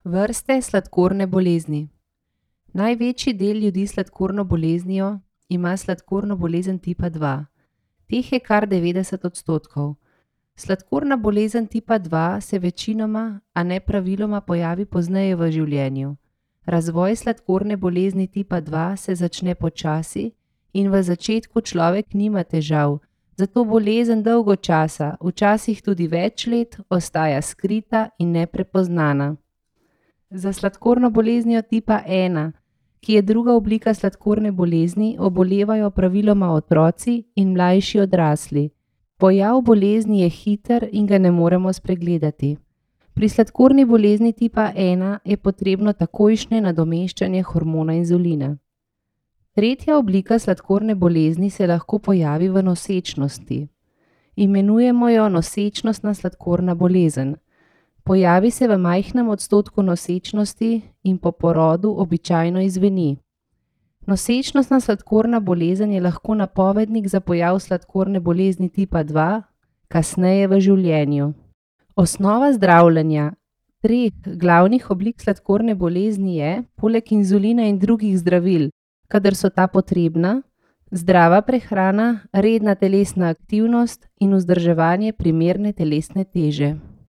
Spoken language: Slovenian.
Vrste sladkorne bolezni. Največji del ljudi s sladkorno boleznijo ima sladkorno bolezen tipa 2. Teh je kar 90%. Sladkorna bolezen tipa 2 se večinoma, a ne praviloma pojavi pozneje v življenju. Razvoj sladkorne bolezni tipa 2 se začne počasi in v začetku človek nima težav, zato bolezen dolgo časa, včasih tudi več let, ostaja skrita in neprepoznana. Za sladkorno boleznijo tipa 1, ki je druga oblika sladkorne bolezni, obolevajo praviloma otroci in mlajši odrasli. Pojav bolezni je hiter in ga ne moremo spregledati. Pri sladkorni bolezni tipa 1 je potrebno takojšnje nadomeščanje hormona inzulina. Tretja oblika sladkorne bolezni se lahko pojavi v nosečnosti. Imenujemo jo nosečnostna sladkorna bolezen. Pojavi se v majhnem odstotku nosečnosti in po porodu običajno izzveni. Nosečnostna sladkorna bolezen je lahko napovednik za pojav sladkorne bolezni tipa 2 kasneje v življenju. Osnova zdravljenja treh glavnih oblik sladkorne bolezni je, poleg inzulina in drugih zdravil, kadar so ta potrebna, zdrava prehrana, redna telesna aktivnost in vzdrževanje primerne telesne teže.